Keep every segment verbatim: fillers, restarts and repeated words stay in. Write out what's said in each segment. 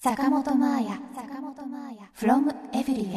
坂本真綾 from everywhere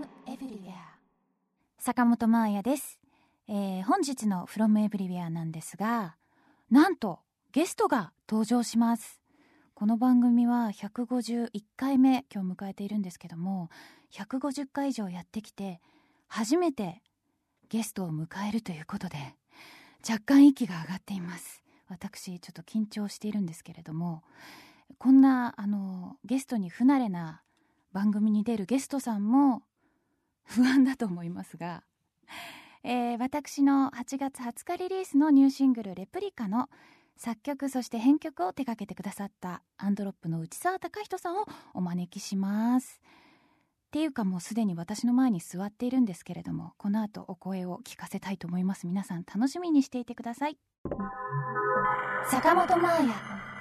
坂本真綾です、えー、本日の from everywhere なんですが、なんとゲストが登場します。この番組はひゃくごじゅういっかいめ今日迎えているんですけども、ひゃくごじゅっかい以上やってきて初めてゲストを迎えるということで若干息が上がっています。私ちょっと緊張しているんですけれども、こんなあのゲストに不慣れな番組に出るゲストさんも不安だと思いますが、えー、私のはちがつはつかリリースのニューシングルレプリカの作曲そして編曲を手掛けてくださったアンドロップの内澤隆人さんをお招きします。っていうかもうすでに私の前に座っているんですけれども、この後お声を聞かせたいと思います。皆さん楽しみにしていてください。坂本真綾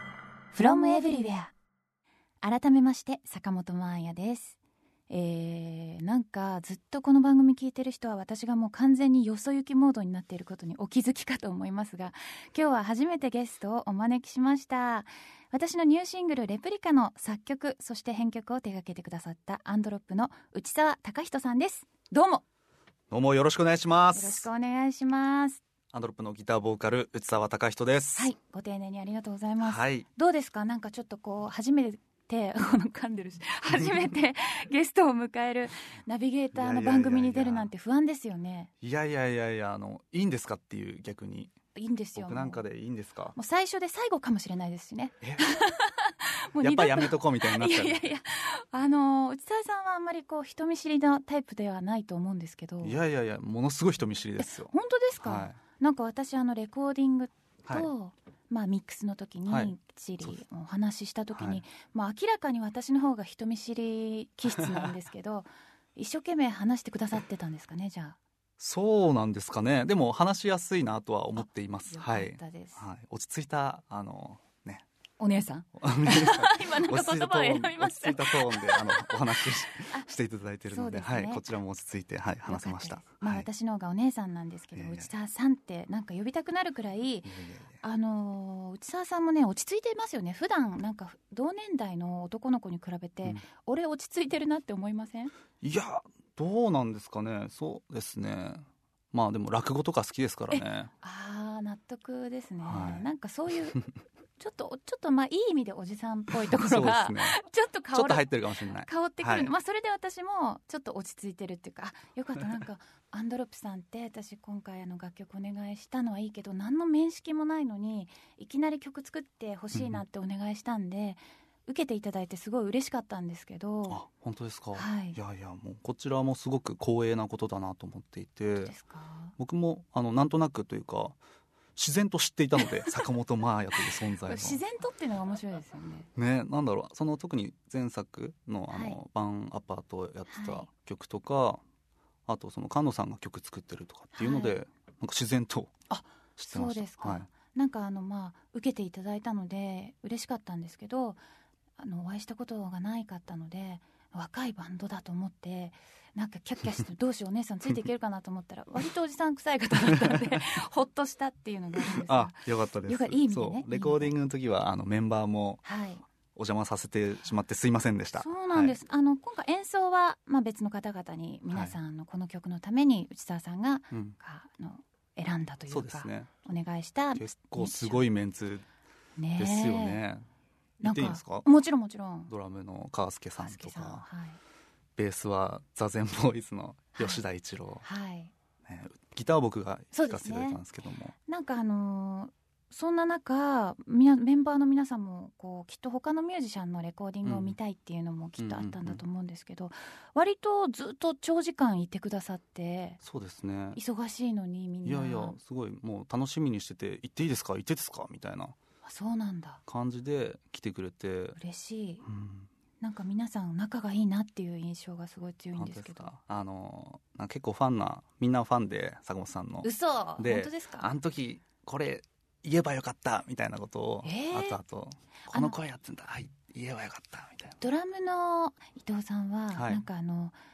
from everywhere。 改めまして坂本真綾です。えー、なんかずっとこの番組聞いてる人は私がもう完全によそ行きモードになっていることにお気づきかと思いますが、今日は初めてゲストをお招きしました。私のニューシングルレプリカの作曲そして編曲を手掛けてくださったアンドロップの内澤隆人さんです。どうもどうもよろしくお願いします。 よろしくお願いします。 アンドロップのギターボーカル内澤隆人です。 はい、ご丁寧にありがとうございます、 はい、 どうですか？なんかちょっとこう初めて噛んでるし初めてゲストを迎えるナビゲーターの番組に出るなんて不安ですよね。 いやいやいやいや、あのいいんですかっていう、逆にいいんですよ。 僕なんかでいいんですか？ もう最初で最後かもしれないですしね。 えもうやっぱりやめとこうみたいになっちゃう。 いやいやいや、あの内澤さんはあんまりこう人見知りのタイプではないと思うんですけど。 いやいやいや、ものすごい人見知りですよ。 本当ですか？ はい、 なんか私あのレコーディングと、 はい、 まあ、ミックスの時にはいきっちりお話しした時に、 はい、 まあ、明らかに私の方が人見知り気質なんですけど一生懸命話してくださってたんですかね。じゃあそうなんですかね。でも話しやすいなとは思っています。 よかったです、 はいはい、落ち着いたあのねお姉さん今なんか言葉を選びました。 落ち着いたトーンであのお話ししていただいているの で, で、ね、はい、こちらも落ち着いて、はい、話せました。 まあ、 はい、 私の方がお姉さんなんですけど、内澤さんってなんか呼びたくなるくらい、いやいやいや、あの内澤さんもね落ち着いていますよね。普段なんか同年代の男の子に比べて、うん、俺落ち着いてるなって思いません？ いやどうなんですかね。そうですね、まあでも落語とか好きですからね。 ああ納得ですね、 はい、 なんかそういうちょっとちょっとまあいい意味でおじさんっぽいところが、ね、ちょっと香る、 ちょっと入ってるかもしれない。 香ってくる、はい、まあそれで私もちょっと落ち着いてるっていうか、あよかったなんかアンドロップさんって私今回あの楽曲お願いしたのはいいけど何の面識もないのにいきなり曲作ってほしいなってお願いしたんで、うん、受けていただいてすごい嬉しかったんですけど。 あ本当ですか？ はい、 いやいやもうこちらもすごく光栄なことだなと思っていて。 そうですか？ 僕もあのなんとなくというか自然と知っていたので坂本真綾という存在は自然とっていうのが面白いですよね。 ね、なんだろう、その特に前作 の, あの、はい、バンアパートをやってた曲とか、はい、あとその菅野さんが曲作ってるとかっていうので、はい、なんか自然と知ってました。 そうですか、 はい、 なんかあの、まあ、受けていただいたので嬉しかったんですけど、あのお会いしたことがないかったので若いバンドだと思ってなんかキャッキャしてどうしようお姉さんついていけるかなと思ったら割とおじさん臭い方だったのでほっとしたっていうのがあるんですが。 あよかったです。 よかいい意味でね。 そうレコーディングの時はあのメンバーもお邪魔させてしまってすいませんでした。 そうなんです、はい、あの今回演奏は、まあ、別の方々に皆さんのこの曲のために内澤さんが、はい、あの選んだというか、そうですね、お願いした結構すごいメンツですよね。言っていいですか？ もちろんもちろん。 ドラムの川助さんとか、 はい、 ベースはザゼンボーイズの吉田一郎、 はいね、ギターは僕が弾かせていただいたんですけども、ね、 なんかあのー、そんな中みなメンバーの皆さんもこうきっと他のミュージシャンのレコーディングを見たいっていうのもきっとあったんだと思うんですけど、うんうんうん、割とずっと長時間いてくださって。 そうですね、 忙しいのにみんな。 いやいやすごいもう楽しみにしてて、行っていいですか行ってですかみたいなそうなんだ感じで来てくれて嬉しい、 うん、 なんか皆さん仲がいいなっていう印象がすごい強いんですけど。 あのなんか結構ファンなみんなファンで坂本さんの。 嘘で本当ですか？ あの時これ言えばよかったみたいなことを、えー、あとあとこの声やってんだはい言えばよかったみたいな。 ドラムの伊藤さんは、はい、なんかあの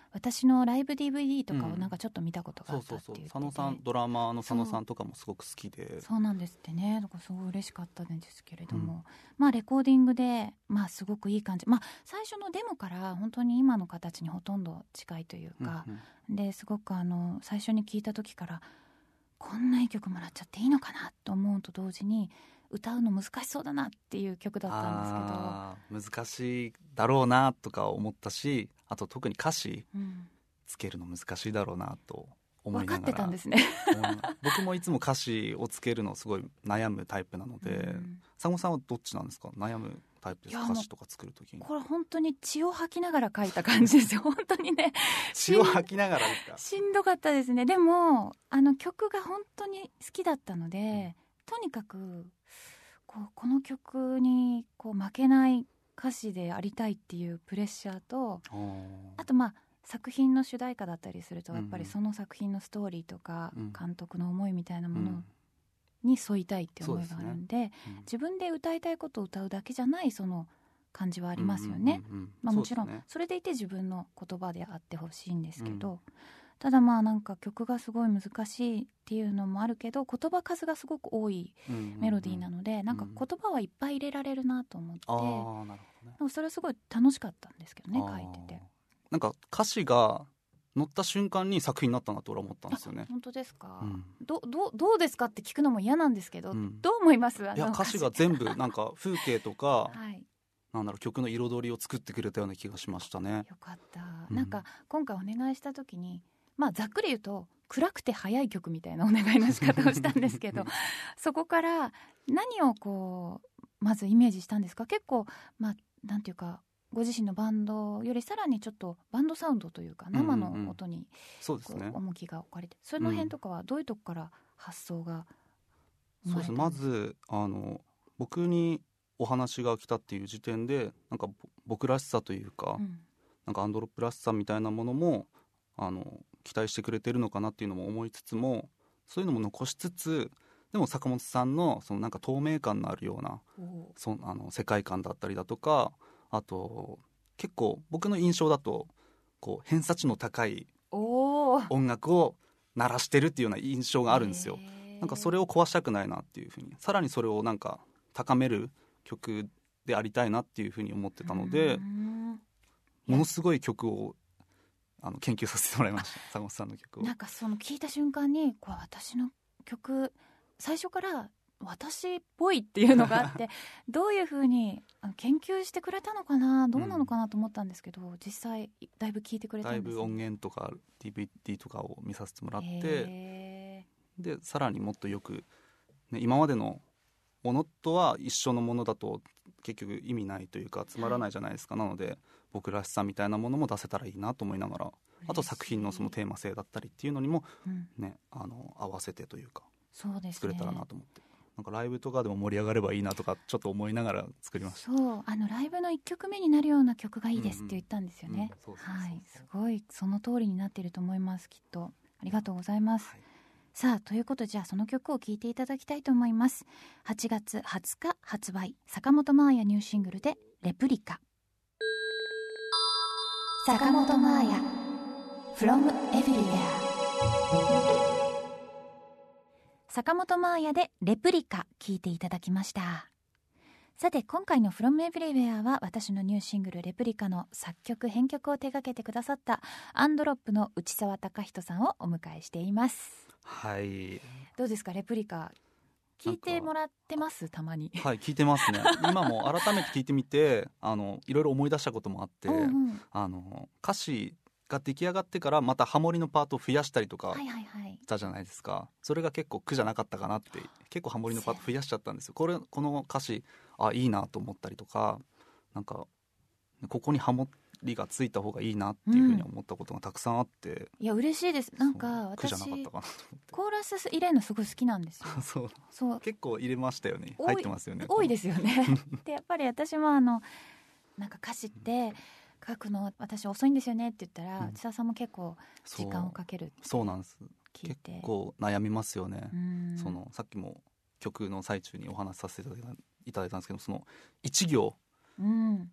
私のライブ ディーブイディー とかをなんかちょっと見たことがあったって言ってて、 そうそうそう佐野さん、ドラマーの佐野さんとかもすごく好きで、 そうなんですってね。だからすごい嬉しかったんですけれども、 うん、 まあレコーディングでまあすごくいい感じ、まあ最初のデモから本当に今の形にほとんど近いというか、 うんうん、ですごくあの最初に聞いた時からこんないい曲もらっちゃっていいのかなと思うと同時に、歌うの難しそうだなっていう曲だったんですけど、 あ難しいだろうなとか思ったし、あと特に歌詞つけるの難しいだろうなと思いながら、 分かってたんですね僕もいつも歌詞をつけるのすごい悩むタイプなので、うん、佐野さんはどっちなんですか？悩むタイプですか？歌詞とか作るときに。 これ本当に血を吐きながら書いた感じですよ本当にね血を吐きながらですか？ しんどかったですね。でもあの曲が本当に好きだったので、うん、とにかくこうこの曲にこう負けない歌詞でありたいっていうプレッシャーと、あとまあ作品の主題歌だったりするとやっぱりその作品のストーリーとか監督の思いみたいなものに沿いたいって思いがあるんで、うんでねうん、自分で歌いたいことを歌うだけじゃないその感じはありますよね。まあもちろんそれでいて自分の言葉であってほしいんですけど、うん、ただまあなんか曲がすごい難しいっていうのもあるけど言葉数がすごく多いメロディーなので、うんうんうん、なんか言葉はいっぱい入れられるなと思って、うん、あー、なるほどね、それはすごい楽しかったんですけどね、書いてて。 なんか歌詞が乗った瞬間に作品になったなと俺は思ったんですよね。 本当ですか？うん、ど, ど, どうですかって聞くのも嫌なんですけど、うん、どう思います？あのいや歌詞が全部なんか風景とか、はい、なんだろう曲の彩りを作ってくれたような気がしましたね。 よかった、うん、なんか今回お願いした時にまあざっくり言うと暗くて速い曲みたいなお願いの仕方をしたんですけどそこから何をこうまずイメージしたんですか？結構まあなんていうかご自身のバンドよりさらにちょっとバンドサウンドというか生の音に重きが置かれて、その辺とかはどういうとこから発想が生まれたんですか？そうですね、 まずあの僕にお話が来たっていう時点でなんか僕らしさというか、うん、なんかアンドロップらしさみたいなものもあの期待してくれてるのかなっていうのも思いつつも、そういうのも残しつつでも坂本さんのそのなんか透明感のあるようなそあの世界観だったりだとか、あと結構僕の印象だとこう偏差値の高い音楽を鳴らしてるっていうような印象があるんですよ。なんかそれを壊したくないなっていうふうに、さらにそれをなんか高める曲でありたいなっていうふうに思ってたので、ものすごい曲をあの研究させてもらいました坂本さんの曲を。 なんかその聞いた瞬間にこう私の曲最初から私っぽいっていうのがあってどういう風に研究してくれたのかな、どうなのかなと思ったんですけど、うん、実際だいぶ聞いてくれたんです、ね、 だいぶ音源とか ディーブイディー とかを見させてもらって、でさらにもっとよく、ね、今までのものとは一緒のものだと結局意味ないというかつまらないじゃないですか、はい、なので僕らしさみたいなものも出せたらいいなと思いながら、あと作品のそのテーマ性だったりっていうのにも、ね、うん、あの合わせてというかそうですね、 作れたらなと思って、なんかライブとかでも盛り上がればいいなとかちょっと思いながら作りました。 そうあのライブのいっきょくめになるような曲がいいですって言ったんですよね。すごいその通りになっていると思います。きっとありがとうございます、はい、さあということでじゃあその曲を聴いていただきたいと思います。はちがつはつか発売、坂本真綾ニューシングルでレプリカ。坂本真綾 From Everywhere、坂本真綾でレプリカ聴いていただきました。さて今回の From Everywhere は私のニューシングルレプリカの作曲編曲を手掛けてくださったアンドロップの内沢隆人さんをお迎えしています。 はい、 どうですかレプリカ聞いてもらってます？たまに。 はい聞いてますね今も改めて聞いてみてあのいろいろ思い出したこともあって、うんうん、あの歌詞が出来上がってからまたハモリのパートを増やしたりとかしたじゃないですか、はいはいはい、それが結構苦じゃなかったかなって、結構ハモリのパート増やしちゃったんですよ。これこの歌詞あいいなと思ったりとか、なんかここにハモリがついた方がいいなっていうふうに思ったことがたくさんあって、うん、 いや嬉しいです。なんか私苦じゃなかったかなと思ってコーラス入れるのすごい好きなんですよそうそう結構入れましたよね。入ってますよね。 多いですよねでやっぱり私もあのなんか歌詞って書くの私遅いんですよねって言ったら、うん、内田さんも結構時間をかけるってそうなんです。結構悩みますよね。そのさっきも曲の最中にお話しさせていただいたんですけど、そのいち行、うん、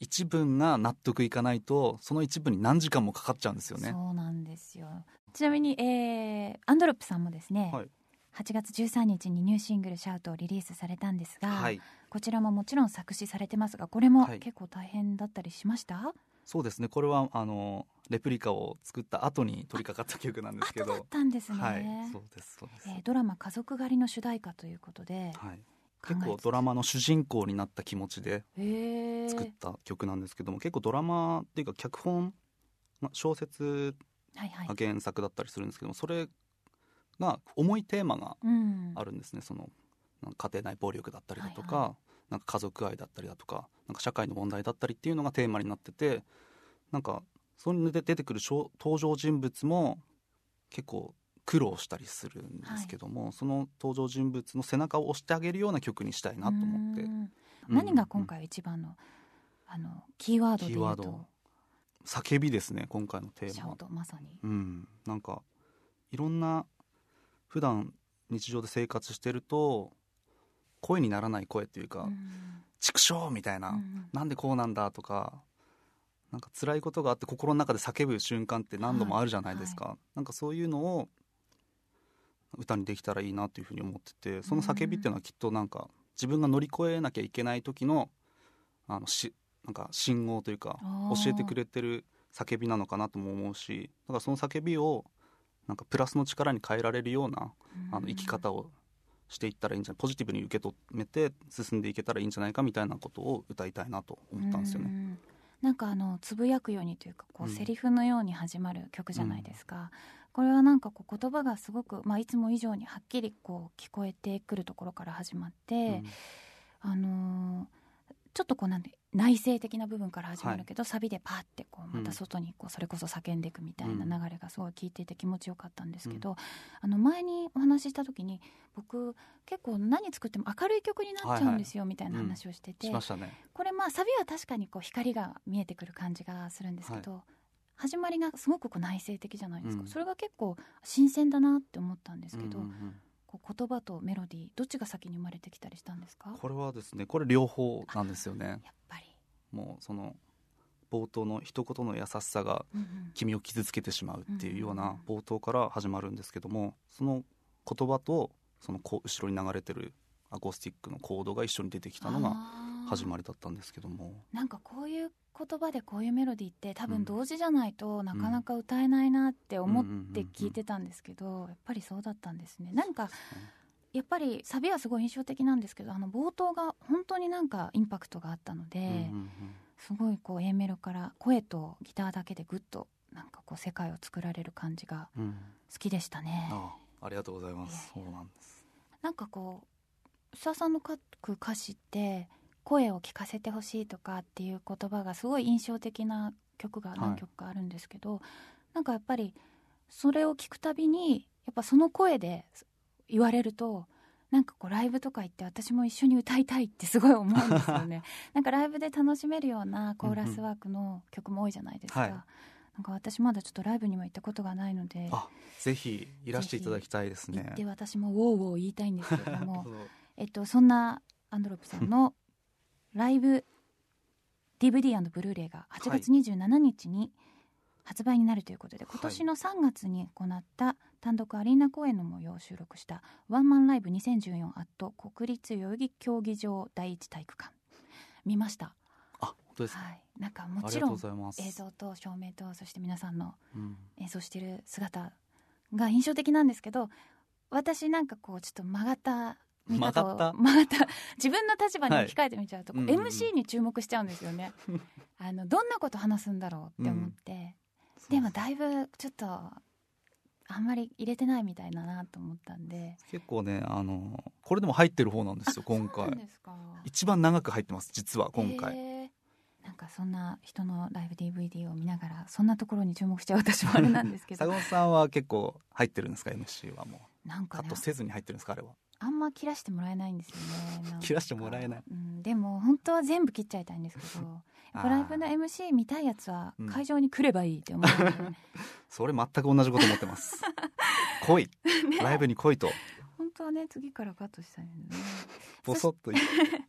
一文が納得いかないとその一文に何時間もかかっちゃうんですよね。 そうなんですよ。ちなみに、えー、アンドロップさんもですね、はい、はちがつじゅうさんにちにニューシングルシャウトをリリースされたんですが、はい、こちらももちろん作詞されてますが、これも結構大変だったりしました？はい、 そうですね、これはあのレプリカを作った後に取り掛かった曲なんですけど。 後だったんですね。 はい、そうですそうです、 えー、ドラマ家族狩りの主題歌ということで、はい、 結構ドラマの主人公になった気持ちで作った曲なんですけども、結構ドラマっていうか脚本、小説が原作だったりするんですけども、それが重いテーマがあるんですね、うん、その家庭内暴力だったりだとか、はいはい、なんか家族愛だったりだとか、なんか社会の問題だったりっていうのがテーマになってて、なんかそれで出てくる登場人物も結構苦労したりするんですけども、はい、その登場人物の背中を押してあげるような曲にしたいなと思って。 何が今回一番の、うん、あのキーワードで言うと叫びですね、今回のテーマ。 シャウト、まさに、 うん、なんかいろんな普段日常で生活してると声にならない声っていうか、畜生みたいな、うん、なんでこうなんだとか、なんか辛いことがあって心の中で叫ぶ瞬間って何度もあるじゃないですか、はいはい、なんかそういうのを歌にできたらいいなというふうに思ってて、その叫びっていうのはきっとなんか自分が乗り越えなきゃいけない時のあのしなんか信号というか教えてくれてる叫びなのかなとも思うし、だからその叫びをなんかプラスの力に変えられるようなあの生き方をしていったらいいんじゃない、ポジティブに受け止めて進んでいけたらいいんじゃないかみたいなことを歌いたいなと思ったんですよね。 んなんかあのつぶやくようにというかこう、うん、セリフのように始まる曲じゃないですか、うん、これはなんかこう言葉がすごく、まあ、いつも以上にはっきりこう聞こえてくるところから始まって、うん、あのー、ちょっとこうなんで内省的な部分から始まるけど、はい、サビでパーってこうまた外にこうそれこそ叫んでいくみたいな流れがすごい聞いていて気持ちよかったんですけど、うん、あの前にお話しした時に僕結構何作っても明るい曲になっちゃうんですよ、はいはい、みたいな話をしてて、 うん、しましたね。 これまあサビは確かにこう光が見えてくる感じがするんですけど、はい、始まりがすごくこう内省的じゃないですか、うん、それが結構新鮮だなって思ったんですけど、うんうんうん、こう言葉とメロディーどっちが先に生まれてきたりしたんですか？ これはですね、これ両方なんですよね。 やっぱりもうその冒頭の一言の優しさが君を傷つけてしまうっていうような冒頭から始まるんですけども、その言葉とその後ろに流れてるアコースティックのコードが一緒に出てきたのが始まりだったんですけども、 なんかこういう言葉でこういうメロディーって多分同時じゃないとなかなか歌えないなって思って聞いてたんですけど、やっぱりそうだったんですね。なんかやっぱりサビはすごい印象的なんですけど、あの冒頭が本当になんかインパクトがあったので、うんうんうん、すごいこう A メロから声とギターだけでグッとなんかこう世界を作られる感じが好きでしたね、 うん、あ, ありがとうございます。そうなんです。 なんかこう須田さんの書く歌詞って声を聞かせてほしいとかっていう言葉がすごい印象的な曲が何曲かあるんですけど、はい、なんかやっぱりそれを聞くたびにやっぱその声で言われるとなんかこうライブとか行って私も一緒に歌いたいってすごい思うんですよねなんかライブで楽しめるようなコーラスワークの曲も多いじゃないですか、うんうん、なんか私まだちょっとライブにも行ったことがないので、 あ、ぜひいらしていただきたいですね。 行って私もウォーウォー言いたいんですけれどもえっとそんなアンドロップさんのライブ ディーブイディー ブルーレイがはちがつにじゅうしちにちに発売になるということで、はい、今年のさんがつに行った単独アリーナ公演の模様を収録したワンマンライブにせんじゅうよんアット国立代々木競技場第一体育館見ました。 あ、本当ですか。 はい、なんかもちろん映像と照明とそして皆さんの演奏している姿が印象的なんですけど、私なんかこうちょっと曲がった見方を曲がった自分の立場に置き換えてみちゃうと、はい、エムシー に注目しちゃうんですよねあのどんなこと話すんだろうって思って、うん、でもだいぶちょっとあんまり入れてないみたいだなと思ったんで、 結構ねあのこれでも入ってる方なんですよ今回。 ですか。 一番長く入ってます実は今回、 えー、なんかそんな人のライブ ディーブイディー を見ながらそんなところに注目しちゃう私もあれなんですけど坂本さんは結構入ってるんですか エムシー はもうなんか、ね、 カットせずに入ってるんですかあれは。 あんま切らしてもらえないんですよね切らしてもらえない、 うん、でも本当は全部切っちゃいたいんですけどライブの エムシー 見たいやつは会場に来ればいいって思うので、うん、 それ全く同じこと思ってます来い、ね、ライブに来いと。 本当はね次からカットしたいんだねボソッと言って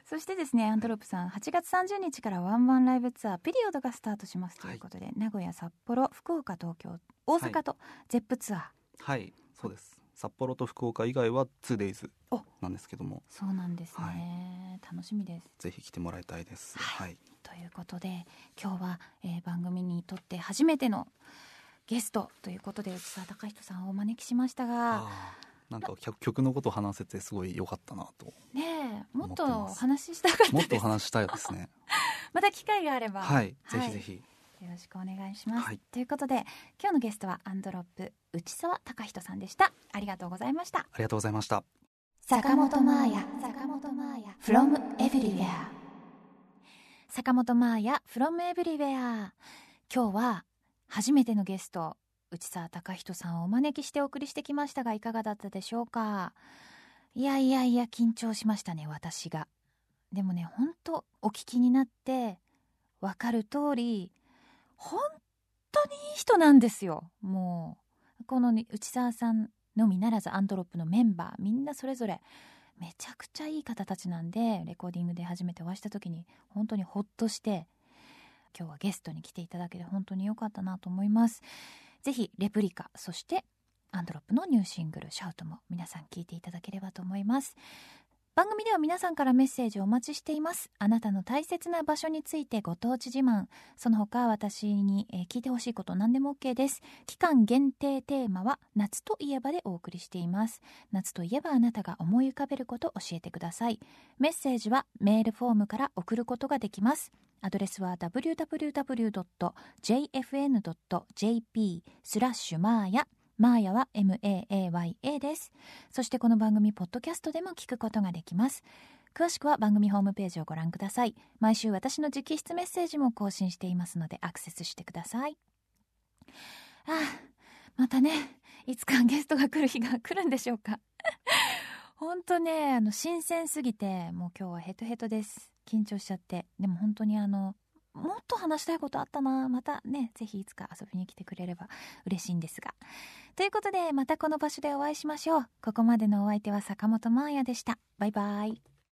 そしてですね、アントロップさん、はちがつさんじゅうにちからワンマンライブツアーピリオドがスタートしますということで、はい、名古屋、札幌、福岡、東京、大阪とゼップツアー。 はい、はい、そうです。札幌と福岡以外は ツーデイズ なんですけども。 そうなんですね、はい、楽しみです。 ぜひ来てもらいたいです。 はい、はい、ということで今日は、えー、番組にとって初めてのゲストということで内澤貴人さんをお招きしましたが、 なんか曲のことを話せてすごい良かったなとねえ、もっと話したかったです。 もっと話したいですねまた機会があれば、 はい、はい、ぜひぜひよろしくお願いします、 はい、 ということで今日のゲストはアンドロップ内澤貴人さんでした。ありがとうございました。 ありがとうございました。 坂本真綾 from everywhere。 坂本真綾 from everywhere。 今日は初めてのゲスト内澤貴人さんをお招きしてお送りしてきましたが、いかがだったでしょうか。いやいやいや緊張しましたね、私が。でもね、本当お聞きになって分かる通り本当にいい人なんですよ。もうこの内澤さんのみならずアントロップのメンバーみんなそれぞれめちゃくちゃいい方たちなんで、レコーディングで初めてお会いした時に本当にホッとして、今日はゲストに来ていただけて本当に良かったなと思います。ぜひレプリカ、そしてアンドロップのニューシングルシャウトも皆さん聴いていただければと思います。番組では皆さんからメッセージをお待ちしています。あなたの大切な場所についてご当地自慢、その他私に聞いてほしいこと何でも OK です。期間限定テーマは夏といえばでお送りしています。夏といえばあなたが思い浮かべることを教えてください。メッセージはメールフォームから送ることができます。アドレスは ダブリューダブリューダブリュードットジェイエフエヌドットジェーピースラッシュマーヤマーヤは エムエーエーワイエー です。そしてこの番組ポッドキャストでも聞くことができます。詳しくは番組ホームページをご覧ください。毎週私の直筆メッセージも更新していますのでアクセスしてください。ああ、またね、いつかゲストが来る日が来るんでしょうか本当ね、あの新鮮すぎてもう今日はヘトヘトです。緊張しちゃって。でも本当にあのもっと話したいことあったな。またね、ぜひいつか遊びに来てくれれば嬉しいんですが。ということでまたこの場所でお会いしましょう。ここまでのお相手は坂本真綾でした。バイバイ。